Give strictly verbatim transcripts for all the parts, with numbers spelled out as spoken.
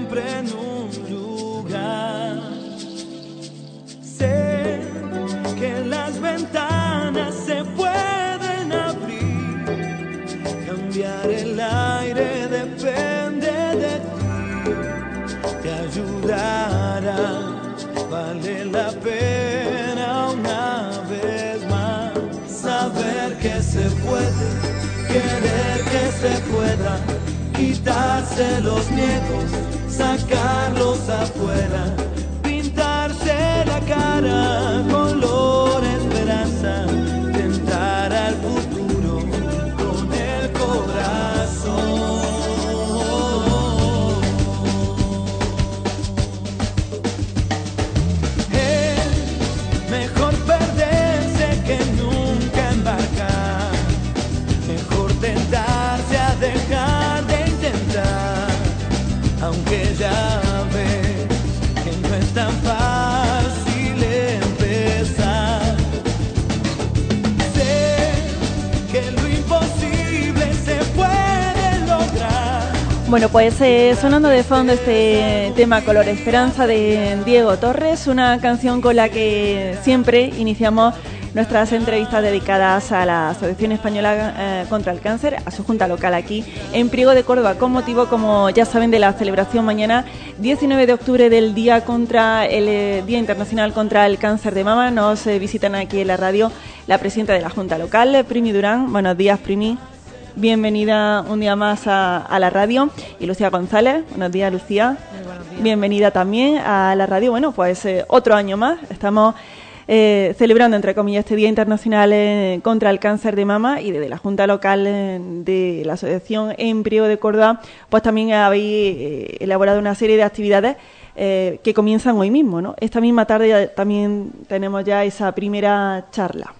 siempre en un lugar. Sé que las ventanas se pueden abrir, cambiar el aire depende de ti, te ayudará, vale la pena una vez más saber que se puede, querer que se pueda, quitarse los miedos, sacarlos afuera, pintarse la cara, color esperanza, tentar al futuro con el corazón. Es mejor perderse que nunca embarcar, mejor tentarse a dejar de intentar, aunque ya ves que no es tan fácil empezar. Sé que lo imposible se puede lograr. Bueno, pues eh, sonando de fondo este tema Color Esperanza de Diego Torres, una canción con la que siempre iniciamos nuestras entrevistas dedicadas a la Asociación Española eh, contra el Cáncer, a su junta local aquí en Priego de Córdoba, con motivo, como ya saben, de la celebración mañana diecinueve de octubre del Día contra el eh, Día Internacional contra el Cáncer de Mama. Nos eh, visitan aquí en la radio la presidenta de la junta local, Primi Durán. Buenos días, Primi. Bienvenida un día más a, a la radio. Y Lucía González. Buenos días, Lucía. Muy buenos días. Bienvenida también a la radio. Bueno, pues eh, otro año más. Estamos Eh, celebrando, entre comillas, este Día Internacional eh, contra el Cáncer de Mama, y desde la Junta Local eh, de la Asociación en Priego de Córdoba, pues también habéis eh, elaborado una serie de actividades eh, que comienzan hoy mismo, ¿no? Esta misma tarde ya, también tenemos ya esa primera charla.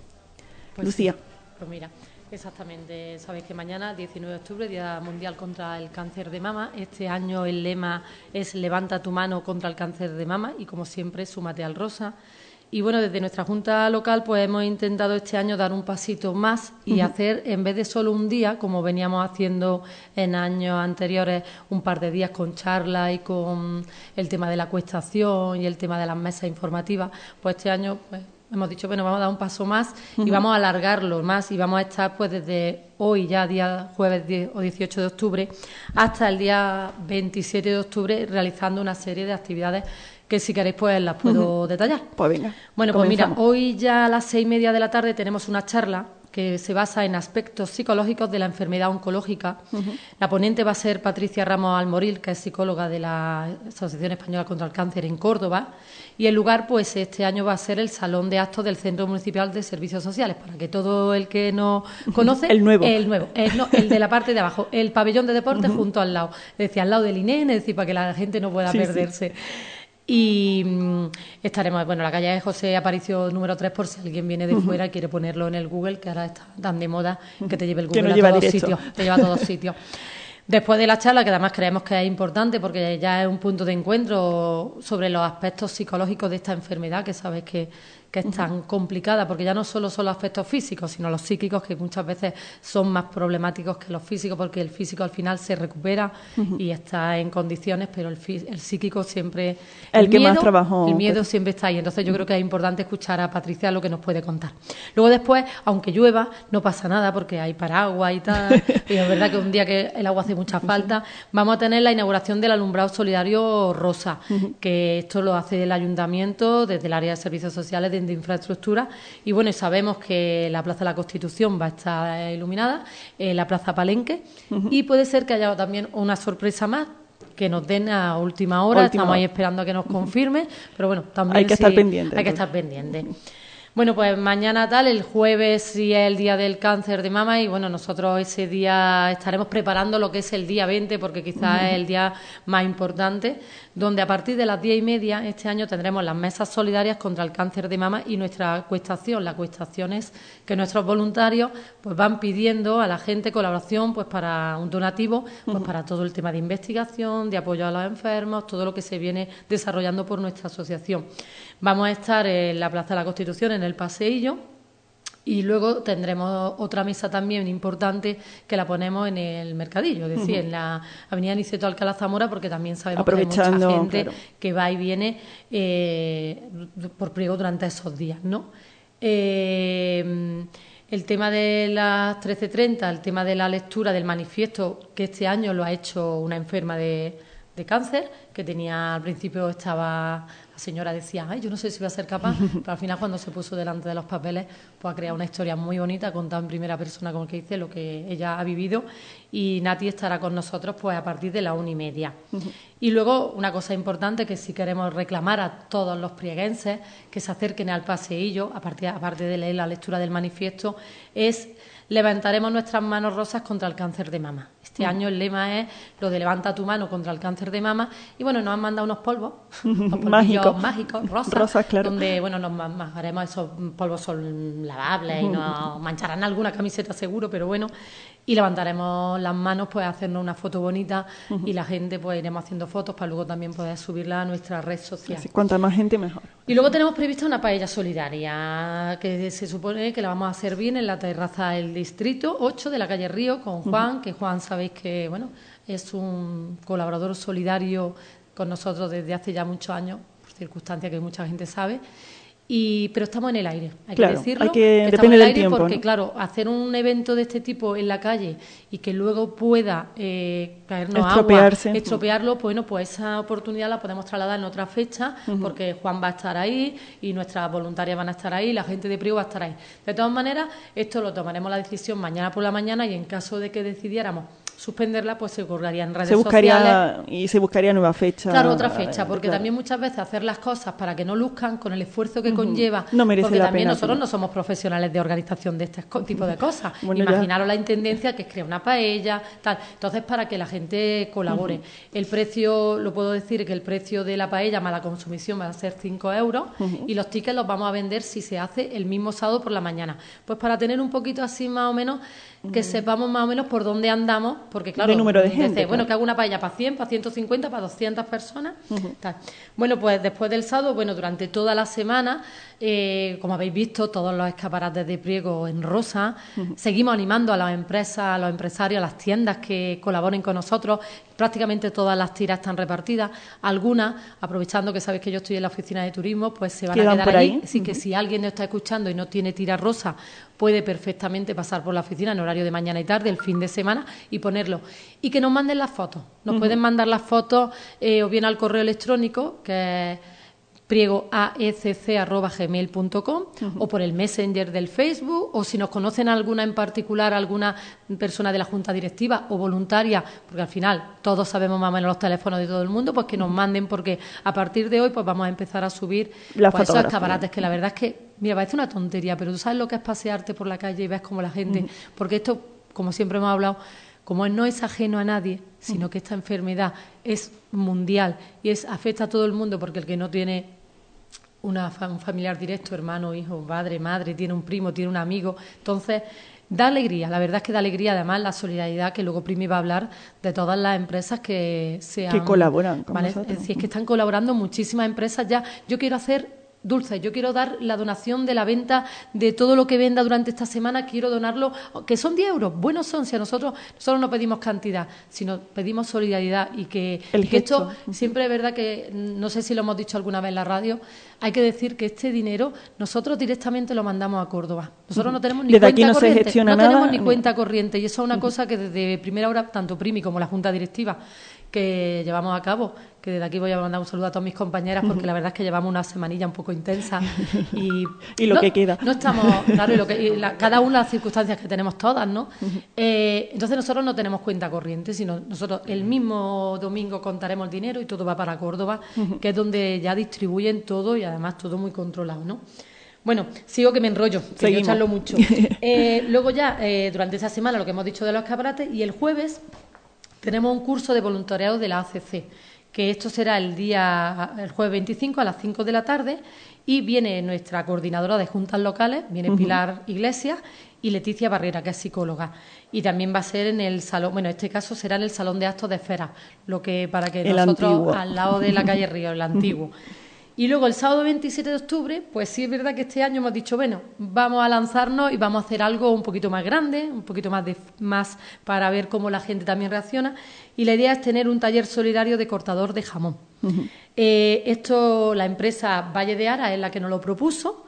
Pues Lucía. Sí. Pues mira, exactamente, sabéis que mañana, diecinueve de octubre, Día Mundial contra el Cáncer de Mama. Este año el lema es Levanta tu mano contra el cáncer de mama y, como siempre, súmate al rosa. Y bueno, desde nuestra Junta Local pues hemos intentado este año dar un pasito más y uh-huh. hacer, en vez de solo un día, como veníamos haciendo en años anteriores, un par de días con charlas y con el tema de la acuestación y el tema de las mesas informativas, pues este año pues hemos dicho, bueno, vamos a dar un paso más uh-huh. y vamos a alargarlo más, y vamos a estar pues desde hoy, ya día jueves diez o dieciocho de octubre, hasta el día veintisiete de octubre, realizando una serie de actividades que, si queréis, pues las puedo uh-huh. detallar. Pues venga. Bueno, pues mira, hoy ya a las seis y media de la tarde tenemos una charla que se basa en aspectos psicológicos de la enfermedad oncológica. Uh-huh. La ponente va a ser Patricia Ramos Almoril, que es psicóloga de la Asociación Española contra el Cáncer en Córdoba, y el lugar, pues este año va a ser el Salón de Actos del Centro Municipal de Servicios Sociales, para que todo el que no conoce... el nuevo. El nuevo, el, no, el de la parte de abajo, el pabellón de deportes uh-huh. junto al lado, es decir, al lado del I N E, es decir, para que la gente no pueda sí, perderse. Sí. Y mmm, estaremos, bueno, la calle de José Aparicio número tres, por si alguien viene de uh-huh. fuera y quiere ponerlo en el Google, que ahora está tan de moda, que te lleve el Google a todos sitios, te lleva a todos sitios. Después de la charla, que además creemos que es importante porque ya es un punto de encuentro sobre los aspectos psicológicos de esta enfermedad, que sabes que, que es tan uh-huh. complicada, porque ya no solo son los aspectos físicos, sino los psíquicos, que muchas veces son más problemáticos que los físicos, porque el físico al final se recupera uh-huh. y está en condiciones, pero el, el psíquico siempre... El, el que miedo, más trabajó. El miedo siempre está ahí, entonces yo uh-huh. creo que es importante escuchar a Patricia lo que nos puede contar. Luego después, aunque llueva, no pasa nada, porque hay paraguas y tal, y es verdad que un día que el agua hace mucha falta, vamos a tener la inauguración del alumbrado solidario rosa, uh-huh. que esto lo hace el Ayuntamiento desde el área de servicios sociales, de infraestructura, y bueno, sabemos que la Plaza de la Constitución va a estar iluminada, eh, la Plaza Palenque, uh-huh. y puede ser que haya también una sorpresa más que nos den a última hora, última estamos hora. Ahí esperando a que nos confirme, pero bueno, también hay que sí, estar pendiente. Hay que estar pendiente. Bueno, pues mañana tal, el jueves sí es el Día del Cáncer de Mama, y bueno, nosotros ese día estaremos preparando lo que es el día veinte, porque quizás uh-huh. es el día más importante, donde a partir de las diez y media este año tendremos las mesas solidarias contra el cáncer de mama y nuestra acuestación. La acuestación es que nuestros voluntarios pues van pidiendo a la gente colaboración pues para un donativo, pues uh-huh. para todo el tema de investigación, de apoyo a los enfermos, todo lo que se viene desarrollando por nuestra asociación. Vamos a estar en la Plaza de la Constitución, en el paseillo, Y luego tendremos otra mesa también importante que la ponemos en el mercadillo, es decir, uh-huh. en la avenida Niceto Alcalá Zamora, porque también sabemos que hay mucha gente claro. que va y viene eh, por Priego durante esos días, ¿no? Eh, el tema de las trece treinta, el tema de la lectura del manifiesto, que este año lo ha hecho una enferma de, de cáncer, que tenía al principio estaba... La señora decía, ay, yo no sé si voy a ser capaz, pero al final cuando se puso delante de los papeles, pues ha creado una historia muy bonita, contada en primera persona, como que dice, lo que ella ha vivido, y Nati estará con nosotros pues a partir de la una y media. Uh-huh. Y luego, una cosa importante que sí queremos reclamar a todos los prieguenses que se acerquen al paseillo, a partir, aparte de leer la lectura del manifiesto, es levantaremos nuestras manos rosas contra el cáncer de mama. Este uh-huh. año el lema es lo de levanta tu mano contra el cáncer de mama, y bueno, nos han mandado unos polvos, unos polvillos mágicos, rosas, rosas claro. donde bueno nos majaremos, esos polvos son lavables uh-huh. y nos mancharán alguna camiseta seguro, pero bueno, y levantaremos las manos, pues a hacernos una foto bonita uh-huh. y la gente pues iremos haciendo fotos para luego también poder subirla a nuestra red social. Así, cuanta más gente mejor. Y luego tenemos prevista una paella solidaria que se supone que la vamos a hacer bien en la terraza del distrito ocho de la calle Río con Juan, uh-huh. que Juan sabéis que bueno es un colaborador solidario con nosotros desde hace ya muchos años, por circunstancias que mucha gente sabe. Y, pero estamos en el aire, hay claro, que decirlo, hay que, que estamos depende en el del aire tiempo, porque, ¿no? claro, hacer un evento de este tipo en la calle y que luego pueda eh, caernos Estropearse. agua, estropearlo, bueno, pues esa oportunidad la podemos trasladar en otra fecha, uh-huh. porque Juan va a estar ahí y nuestras voluntarias van a estar ahí, la gente de Priego va a estar ahí. De todas maneras, esto lo tomaremos la decisión mañana por la mañana y en caso de que decidiéramos suspenderla, pues se colgaría en redes se buscaría, sociales. Y se buscaría nueva fecha. Claro, otra fecha, porque claro. también muchas veces hacer las cosas para que no luzcan con el esfuerzo que uh-huh. conlleva, no merece porque la también pena, nosotros sí. no somos profesionales de organización de este tipo de cosas. Bueno, imaginaros ya. la intendencia que es crear una paella, tal. Entonces, para que la gente colabore. Uh-huh. El precio, lo puedo decir, que el precio de la paella más la consumición va a ser cinco euros uh-huh. y los tickets los vamos a vender si se hace el mismo sábado por la mañana. Pues para tener un poquito así más o menos, que uh-huh. sepamos más o menos por dónde andamos, porque claro, de número de gente, desde, claro. bueno, que hago una paella para cien, para ciento cincuenta, para doscientas personas. Uh-huh. Tal. Bueno, pues después del sábado, bueno, durante toda la semana, eh, como habéis visto, todos los escaparates de Priego en rosa. Uh-huh. Seguimos animando a las empresas, a los empresarios, a las tiendas que colaboren con nosotros. Prácticamente todas las tiras están repartidas. Algunas, aprovechando que sabéis que yo estoy en la oficina de turismo, pues se van ¿Quedan a quedar por allí. ahí? Así Uh-huh. que si alguien nos está escuchando y no tiene tira rosa, puede perfectamente pasar por la oficina en horario de mañana y tarde, el fin de semana, y ponerlo. Y que nos manden las fotos. Nos uh-huh. pueden mandar las fotos eh, o bien al correo electrónico, que es priego a e c c arroba gmail punto com uh-huh. o por el Messenger del Facebook, o si nos conocen alguna en particular, alguna persona de la Junta Directiva o voluntaria, porque al final todos sabemos más o menos los teléfonos de todo el mundo, pues que nos manden, porque a partir de hoy pues vamos a empezar a subir pues, esos escaparates, que la verdad es que, mira, parece una tontería, pero tú sabes lo que es pasearte por la calle y ves como la gente, uh-huh. porque esto, como siempre hemos hablado, como no es ajeno a nadie, sino uh-huh. que esta enfermedad es mundial y es afecta a todo el mundo, porque el que no tiene una, un familiar directo, hermano, hijo, padre, madre, tiene un primo, tiene un amigo, entonces da alegría, la verdad es que da alegría, además la solidaridad, que luego Primi va a hablar de todas las empresas que se han, que colaboran con ¿vale? nosotros. Es decir, es que están colaborando muchísimas empresas ya. Yo quiero hacer dulces, yo quiero dar la donación de la venta de todo lo que venda durante esta semana, quiero donarlo, que son diez euros, buenos son, si a nosotros, nosotros no pedimos cantidad, sino pedimos solidaridad, y que, y que esto, siempre es verdad que, no sé si lo hemos dicho alguna vez en la radio, hay que decir que este dinero nosotros directamente lo mandamos a Córdoba. Nosotros no tenemos ni desde cuenta aquí no corriente, se gestiona no nada, tenemos ni no. cuenta corriente, y eso es una cosa que desde primera hora, tanto Primi como la Junta Directiva, que llevamos a cabo, que desde aquí voy a mandar un saludo a todas mis compañeras, porque uh-huh. la verdad es que llevamos una semanilla un poco intensa y, y lo no, que queda. No estamos, claro, y lo que, y la, cada una de las circunstancias que tenemos todas, ¿no? Uh-huh. Eh, entonces nosotros no tenemos cuenta corriente, sino nosotros el mismo domingo contaremos el dinero y todo va para Córdoba, uh-huh. que es donde ya distribuyen todo y además todo muy controlado, ¿no? Bueno, sigo que me enrollo, que Seguimos. yo charlo mucho. Eh, luego ya, eh, durante esa semana, lo que hemos dicho de los escaparates, y el jueves tenemos un curso de voluntariado de la A C C, que esto será el día el jueves veinticinco a las cinco de la tarde, y viene nuestra coordinadora de juntas locales, viene uh-huh. Pilar Iglesias, y Leticia Barrera, que es psicóloga. Y también va a ser en el salón, bueno, en este caso será en el salón de actos de Esfera, lo que para que el nosotros, antiguo. al lado de la calle Río, el antiguo. Y luego el sábado veintisiete de octubre, pues sí es verdad que este año hemos dicho, bueno, vamos a lanzarnos y vamos a hacer algo un poquito más grande, un poquito más, de, más para ver cómo la gente también reacciona. Y la idea es tener un taller solidario de cortador de jamón. Uh-huh. Eh, esto, la empresa Valle de Ara es la que nos lo propuso.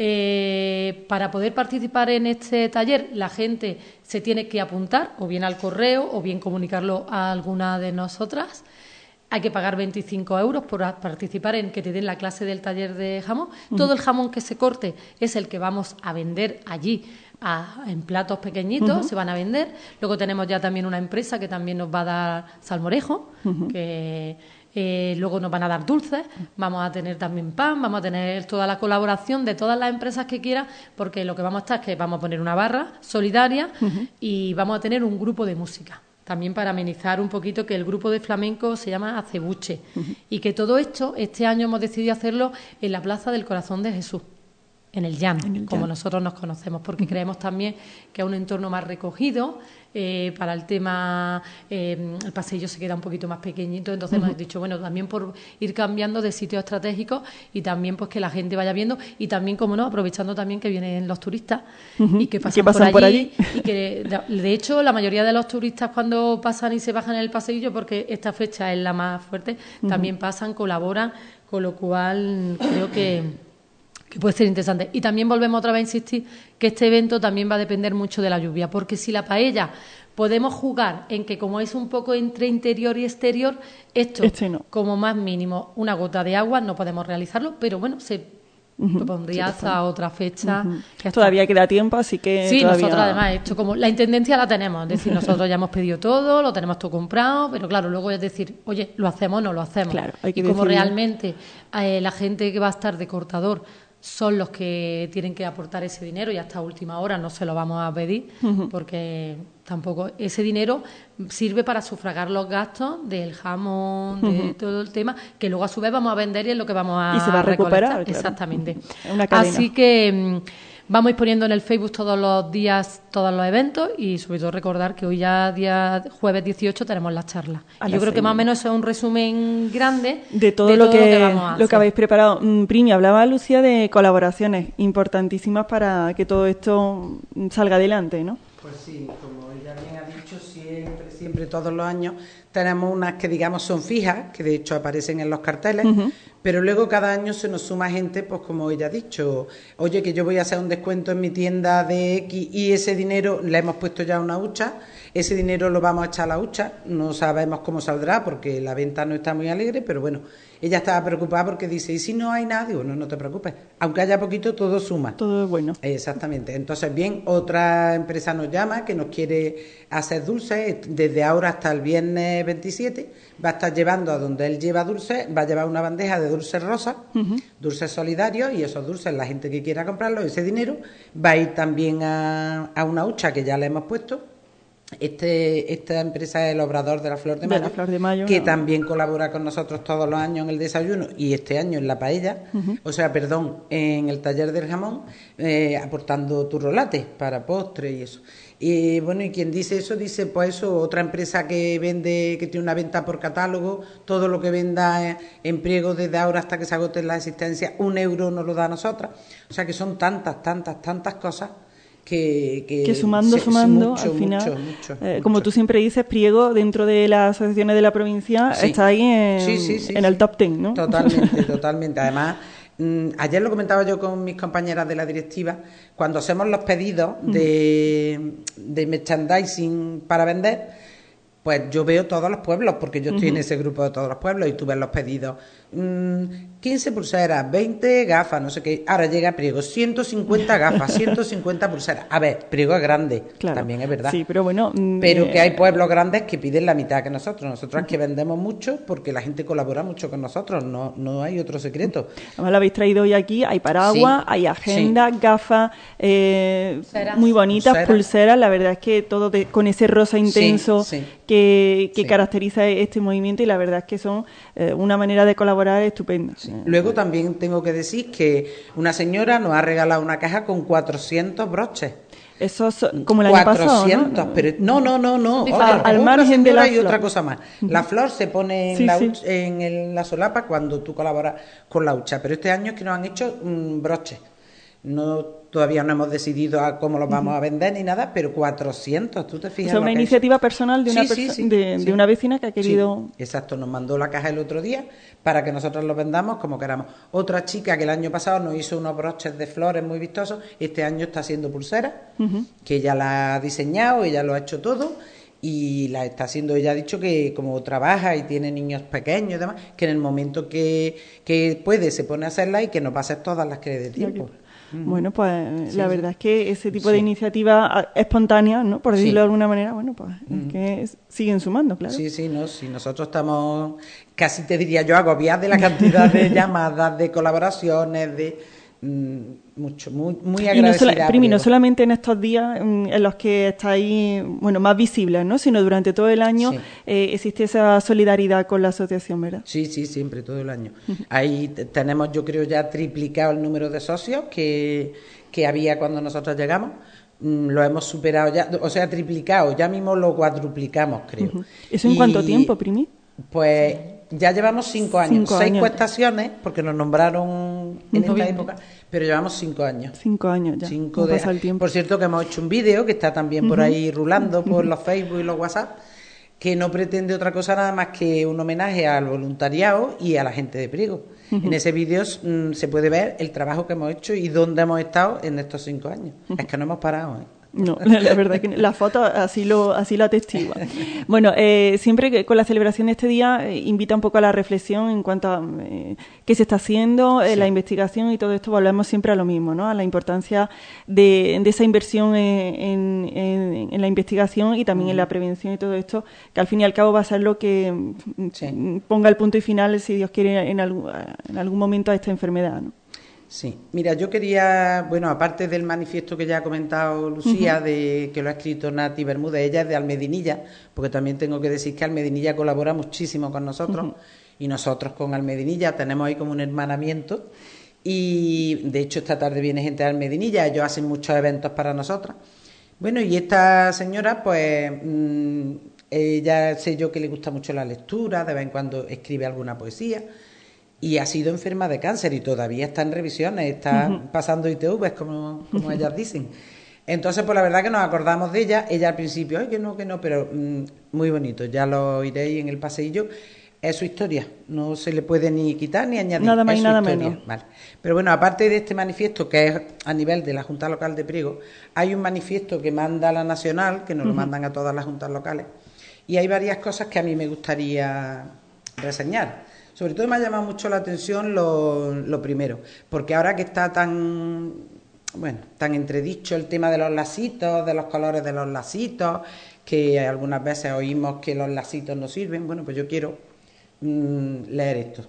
Eh, para poder participar en este taller, la gente se tiene que apuntar o bien al correo o bien comunicarlo a alguna de nosotras. Hay que pagar veinticinco euros por participar en que te den la clase del taller de jamón. Uh-huh. Todo el jamón que se corte es el que vamos a vender allí a, en platos pequeñitos, uh-huh. se van a vender. Luego tenemos ya también una empresa que también nos va a dar salmorejo, uh-huh. que eh, luego nos van a dar dulces. Vamos a tener también pan, vamos a tener toda la colaboración de todas las empresas que quieran, porque lo que vamos a estar es que vamos a poner una barra solidaria uh-huh. y vamos a tener un grupo de música. También para amenizar un poquito, que el grupo de flamenco se llama Acebuche. Uh-huh. Y que todo esto, este año hemos decidido hacerlo en la Plaza del Corazón de Jesús, en el llano, en el como llano. Nosotros nos conocemos, porque uh-huh. creemos también que es un entorno más recogido. Eh, para el tema, eh, el pasillo se queda un poquito más pequeñito, entonces uh-huh. hemos dicho, bueno, también por ir cambiando de sitios estratégicos y también pues que la gente vaya viendo y también, como no, aprovechando también que vienen los turistas uh-huh. y que pasan, pasan por, allí, por allí y que de hecho la mayoría de los turistas cuando pasan y se bajan en el pasillo, porque esta fecha es la más fuerte, uh-huh. también pasan, colaboran, con lo cual creo que que puede ser interesante. Y también volvemos otra vez a insistir que este evento también va a depender mucho de la lluvia, porque si la paella podemos jugar en que como es un poco entre interior y exterior, esto este no. como más mínimo una gota de agua no podemos realizarlo, pero bueno, se uh-huh. propondría sí, hasta otra fecha. Uh-huh. Que todavía queda tiempo, así que sí, todavía... nosotros además, esto como la intendencia la tenemos, es decir, nosotros ya hemos pedido todo, lo tenemos todo comprado, pero claro, luego es decir, oye, ¿lo hacemos o no lo hacemos? Claro, hay que y como decidir. Realmente eh, la gente que va a estar de cortador son los que tienen que aportar ese dinero y hasta última hora no se lo vamos a pedir uh-huh. porque tampoco ese dinero sirve para sufragar los gastos del jamón, de uh-huh. todo el tema, que luego a su vez vamos a vender y es lo que vamos a y se va a recuperar, claro. Exactamente. Una cadena. Así que vamos a ir poniendo en el Facebook todos los días, todos los eventos y sobre todo recordar que hoy ya día jueves dieciocho tenemos la charla. Y yo creo que más o menos eso es un resumen grande de todo, de lo, todo que, lo, que vamos a lo que habéis preparado. Primi, hablaba Lucía de colaboraciones importantísimas para que todo esto salga adelante, ¿no? Pues sí, como ella bien ha dicho, siempre, siempre, todos los años tenemos unas que digamos son fijas, que de hecho aparecen en los carteles, uh-huh. pero luego cada año se nos suma gente, pues como ella ha dicho, oye, que yo voy a hacer un descuento en mi tienda de X y ese dinero le hemos puesto ya una hucha, ese dinero lo vamos a echar a la hucha, no sabemos cómo saldrá porque la venta no está muy alegre, pero bueno, ella estaba preocupada porque dice, ¿y si no hay nada? Digo, no, no te preocupes, aunque haya poquito, todo suma. Todo es bueno. Exactamente. Entonces, bien, otra empresa nos llama que nos quiere hacer dulces, desde ahora hasta el viernes veintisiete, va a estar llevando a donde él lleva dulces, va a llevar una bandeja de dulces rosas, uh-huh. dulces solidarios, y esos dulces, la gente que quiera comprarlos, ese dinero, va a ir también a, a una hucha que ya le hemos puesto. Este, esta empresa es el Obrador de la Flor de Mayo, de la Flor de Mayo que no. también colabora con nosotros todos los años en el desayuno y este año en la paella, uh-huh. o sea, perdón, en el taller del jamón, eh, aportando turrolates para postre y eso. Y bueno, y quien dice eso, dice pues eso, otra empresa que vende, que tiene una venta por catálogo, todo lo que venda en pliego desde ahora hasta que se agoten las existencias, un euro nos lo da a nosotras. O sea que son tantas, tantas, tantas cosas. Que, que, que sumando, se, sumando, mucho, al final, mucho, mucho, eh, mucho. Como tú siempre dices, Priego, dentro de las asociaciones de la provincia, sí. está ahí en, sí, sí, sí, en sí. el top ten, ¿no? Totalmente, totalmente. Además, mmm, ayer lo comentaba yo con mis compañeras de la directiva, cuando hacemos los pedidos de, de merchandising para vender, pues yo veo todos los pueblos, porque yo estoy uh-huh. en ese grupo de todos los pueblos y tú ves los pedidos. Mm, quince pulseras, veinte gafas, no sé qué. Ahora llega Priego, ciento cincuenta gafas, ciento cincuenta pulseras. A ver, Priego es grande, claro, también es verdad. Sí, pero bueno. Mm, pero eh, que hay pueblos grandes que piden la mitad que nosotros. Nosotros es que vendemos mucho porque la gente colabora mucho con nosotros, no, no hay otro secreto. Además lo habéis traído hoy aquí, hay paraguas, sí, hay agenda, sí. gafas, eh, muy bonitas, pulseras. pulseras. La verdad es que todo de, con ese rosa intenso sí, sí. que, que sí. caracteriza este movimiento y la verdad es que son eh, una manera de colaborar estupenda. Sí. Luego también tengo que decir que una señora nos ha regalado una caja con cuatrocientos broches. Eso es como el año pasado, cuatrocientos, ¿no? pero no, no, no, no. Sí, Otra, al, al otra margen de la y flor. otra cosa más. La flor se pone en, Sí, la, sí. hucha- en el- la solapa cuando tú colaboras con la hucha, pero este año es que nos han hecho mm, broches. No, todavía no hemos decidido a cómo los vamos a vender ni nada, pero cuatrocientos, tú te O fijas. sea, lo una que ha iniciativa hecho. personal de una, Sí, sí, perso- sí, de, sí. de una vecina que ha querido... Sí, exacto, nos mandó la caja el otro día para que nosotros los vendamos como queramos. Otra chica que el año pasado nos hizo unos broches de flores muy vistosos, este año está haciendo pulseras, Ujú. que ella la ha diseñado, ella lo ha hecho todo y la está haciendo. Ella ha dicho que como trabaja y tiene niños pequeños y demás, que en el momento que, que puede se pone a hacerla y que no pase todas las que le dé tiempo. Bueno, pues Sí, la sí. verdad es que ese tipo de Sí. iniciativas espontáneas, ¿no? Por decirlo Sí. de alguna manera, bueno, pues es que es- siguen sumando, claro. Sí, sí, no, sí, nosotros estamos, casi te diría yo, agobiados de la cantidad de llamadas, de colaboraciones, de mm, mucho, muy, muy Y no, agradecida. sola- Primi, no Priego. solamente en estos días mm, en los que estáis, bueno, más visibles, ¿no? Sino durante todo el año Sí. eh, existe esa solidaridad con la asociación, ¿verdad? Sí, sí, siempre, todo el año. Ahí te- tenemos, yo creo, ya triplicado el número de socios que, que había cuando nosotros llegamos. Mm, Lo hemos superado ya, o sea, triplicado, ya mismo lo cuadruplicamos, creo. Ujú. ¿Eso en Y, cuánto tiempo, Primi? Pues ya llevamos cinco años, Cinco seis años. cuestaciones, porque nos nombraron en Ujú. esta época, pero llevamos cinco años. Cinco años ya. Cinco no de- pasa el tiempo. Por cierto, que hemos hecho un vídeo que está también por ahí rulando por los Facebook y los WhatsApp, que no pretende otra cosa nada más que un homenaje al voluntariado y a la gente de Priego. En ese vídeo mm, se puede ver el trabajo que hemos hecho y dónde hemos estado en estos cinco años. Es que no hemos parado, ¿eh? No, la, la verdad que la foto así lo así lo atestigua. Bueno, eh, siempre que con la celebración de este día eh, invita un poco a la reflexión en cuanto a eh, qué se está haciendo, eh, Sí. la investigación y todo esto, volvemos siempre a lo mismo, ¿no? A la importancia de, de esa inversión en, en- en la investigación y también en la prevención y todo esto, que al fin y al cabo va a ser lo que mm, Sí. ponga el punto y final, si Dios quiere, en algún, en algún momento a esta enfermedad, ¿no? Sí, mira, yo quería, bueno, aparte del manifiesto que ya ha comentado Lucía, de que lo ha escrito Nati Bermúdez, ella es de Almedinilla, porque también tengo que decir que Almedinilla colabora muchísimo con nosotros y nosotros con Almedinilla tenemos ahí como un hermanamiento y de hecho esta tarde viene gente de Almedinilla, ellos hacen muchos eventos para nosotras. Bueno, y esta señora, pues, mm, ella sé yo que le gusta mucho la lectura, de vez en cuando escribe alguna poesía. Y ha sido enferma de cáncer y todavía está en revisiones, está pasando I T Vs, como, como ellas dicen. Entonces, pues la verdad que nos acordamos de ella. Ella al principio, ay, que no, que no, pero mm, muy bonito, ya lo oiréis en el paseillo. Es su historia, no se le puede ni quitar ni añadir. Nada más es y su nada historia. menos. Vale. Pero bueno, aparte de este manifiesto, que es a nivel de la Junta Local de Priego, hay un manifiesto que manda la Nacional, que nos lo mandan a todas las juntas locales, y hay varias cosas que a mí me gustaría reseñar. Sobre todo me ha llamado mucho la atención lo, lo primero, porque ahora que está tan, bueno, tan entredicho el tema de los lacitos, de los colores de los lacitos, que algunas veces oímos que los lacitos no sirven, bueno, pues yo quiero mm, leer esto.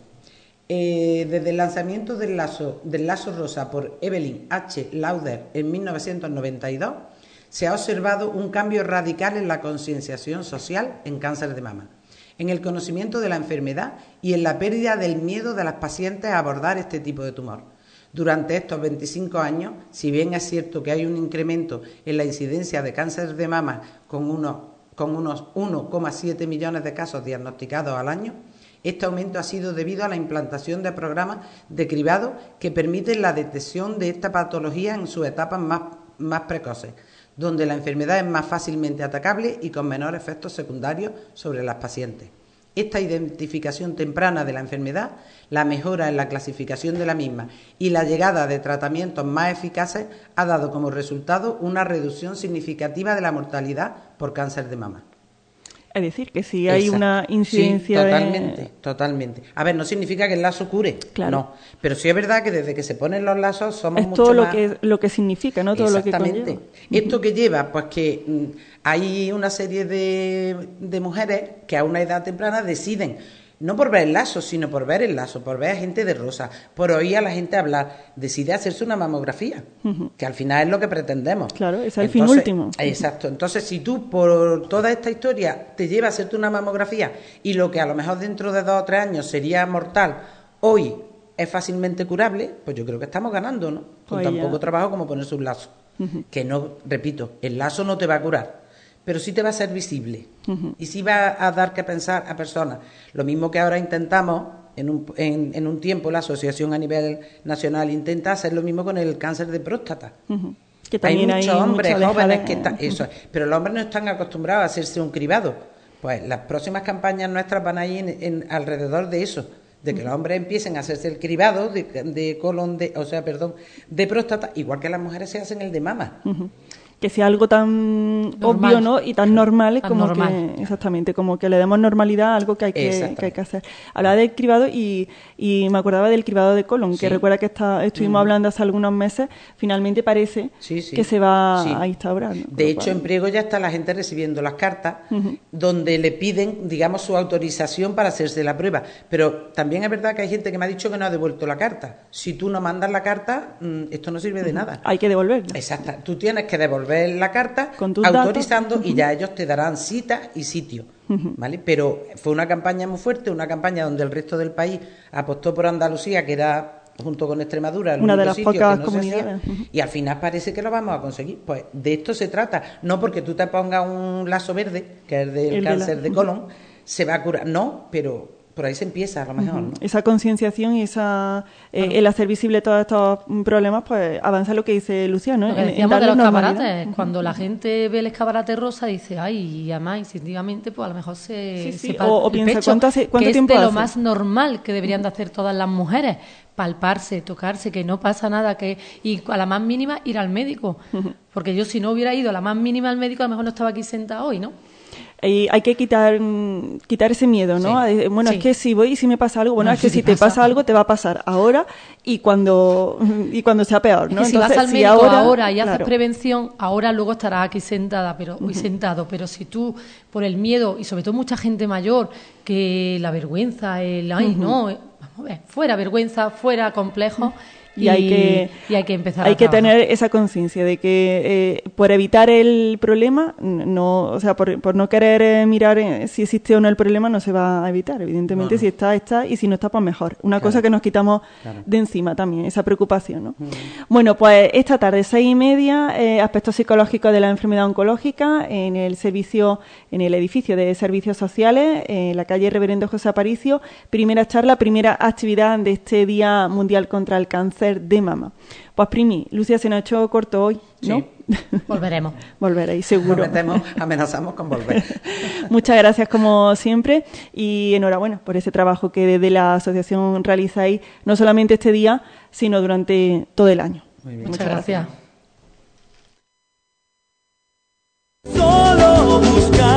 Eh, desde el lanzamiento del lazo, del lazo rosa por Evelyn H. Lauder en mil novecientos noventa y dos, se ha observado un cambio radical en la concienciación social en cáncer de mama, en el conocimiento de la enfermedad y en la pérdida del miedo de las pacientes a abordar este tipo de tumor. Durante estos veinticinco años, si bien es cierto que hay un incremento en la incidencia de cáncer de mama con unos, con unos uno coma siete millones de casos diagnosticados al año, este aumento ha sido debido a la implantación de programas de cribado que permiten la detección de esta patología en sus etapas más, más precoces, donde la enfermedad es más fácilmente atacable y con menores efectos secundarios sobre las pacientes. Esta identificación temprana de la enfermedad, la mejora en la clasificación de la misma y la llegada de tratamientos más eficaces ha dado como resultado una reducción significativa de la mortalidad por cáncer de mama. Es decir, que si hay Exacto. una incidencia sí, de- totalmente, totalmente. A ver, no significa que el lazo cure, Claro. no, pero sí es verdad que desde que se ponen los lazos somos es mucho todo lo más... que lo que significa, ¿no? Todo lo que Exactamente. conlleva. ¿Esto que lleva? Pues que mm, hay una serie de, de mujeres que a una edad temprana deciden, no por ver el lazo, sino por ver el lazo, por ver a gente de rosa, por oír a la gente hablar, decide hacerse una mamografía, que al final es lo que pretendemos. Claro, ese es el fin Entonces, último. Exacto. Entonces, si tú por toda esta historia te lleva a hacerte una mamografía y lo que a lo mejor dentro de dos o tres años sería mortal, hoy es fácilmente curable, pues yo creo que estamos ganando, ¿no? Con Pues tan ya. poco trabajo como ponerse un lazo. Uh-huh. Que no, repito, el lazo no te va a curar, pero sí te va a ser visible. Uh-huh. Y sí va a dar que pensar a personas. Lo mismo que ahora intentamos, en un, en, en un tiempo la asociación a nivel nacional intenta hacer lo mismo con el cáncer de próstata. Uh-huh. Que también hay muchos hay hombres mucho jóvenes de... que están, eso, pero los hombres no están acostumbrados a hacerse un cribado. Pues las próximas campañas nuestras van a ir en, en alrededor de eso, de que los hombres empiecen a hacerse el cribado de, de colon, de, o sea, perdón, de próstata, igual que las mujeres se hacen el de mama. Uh-huh. Que sea algo tan normal, obvio, ¿no? Y tan normal tan como normal. que exactamente, como que le demos normalidad a algo que hay que, que, hay que hacer. Hablaba del cribado y, y me acordaba del cribado de colon, sí. que recuerda que está, estuvimos mm. hablando hace algunos meses, finalmente parece sí, sí. que se va sí. a instaurar, ¿no? De hecho, en Priego ya está la gente recibiendo las cartas uh-huh. donde le piden, digamos, su autorización para hacerse la prueba. Pero también es verdad que hay gente que me ha dicho que no ha devuelto la carta. Si tú no mandas la carta, esto no sirve uh-huh. de nada. Hay que devolverla. Exacto. Tú tienes que devolver la carta autorizando datos. Y ya ellos te darán cita y sitio, uh-huh. ¿vale? Pero fue una campaña muy fuerte, una campaña donde el resto del país apostó por Andalucía, que era junto con Extremadura el una de las sitio pocas que no comunidades se hacía, uh-huh. y al final parece que lo vamos a conseguir. Pues de esto se trata, no porque tú te pongas un lazo verde, que es del el cáncer de, la... de colon, uh-huh. se va a curar, no, pero por ahí se empieza a lo mejor, ¿no? Esa concienciación y esa eh, bueno. el hacer visible todos estos problemas, pues avanza lo que dice Lucía, ¿no? Lo que decíamos en, de los escaparates, uh-huh. cuando la gente ve el escaparate rosa dice, ay, y además instintivamente, pues a lo mejor se, sí, sí. se palpa o, o el piensa, pecho, ¿cuánto, hace, cuánto que tiempo es de hace? lo más normal que deberían de hacer todas las mujeres, palparse, tocarse, que no pasa nada, que y a la más mínima ir al médico, uh-huh. porque yo si no hubiera ido a la más mínima al médico, a lo mejor no estaba aquí sentada hoy, ¿no? Y hay que quitar quitar ese miedo, ¿no? Sí. Bueno, sí. es que si voy y si me pasa algo, bueno, no, es que si te pasa. pasa algo te va a pasar ahora y cuando y cuando sea peor, ¿no? Es que Entonces, si vas al si médico ahora, ahora y claro. haces prevención, ahora luego estarás aquí sentada, pero hoy uh-huh. sentado, pero si tú por el miedo y sobre todo mucha gente mayor que la vergüenza, el ay, uh-huh. no, vamos a ver, fuera vergüenza, fuera complejo. Uh-huh. Y, y hay que y hay que empezar hay a que trabajar. tener esa conciencia de que eh, por evitar el problema no, o sea, por, por no querer eh, mirar eh, si existe o no el problema no se va a evitar, evidentemente. No, no. Si está, está, y si no está, pues mejor. Una claro. cosa que nos quitamos claro. de encima también, esa preocupación, ¿no? Mm. Bueno, pues esta tarde seis y media eh, aspectos psicológicos de la enfermedad oncológica en el servicio, en el edificio de servicios sociales, en la calle Reverendo José Aparicio, primera charla, primera actividad de este Día Mundial contra el Cáncer de mama. Pues Primi, Lucía, se nos ha hecho corto hoy, ¿no? Sí. Volveremos. Volveréis, seguro. Prometemos, amenazamos con volver. Muchas gracias, como siempre, y enhorabuena por ese trabajo que desde la asociación realizáis, no solamente este día, sino durante todo el año. Muy bien. Muchas gracias. Solo buscar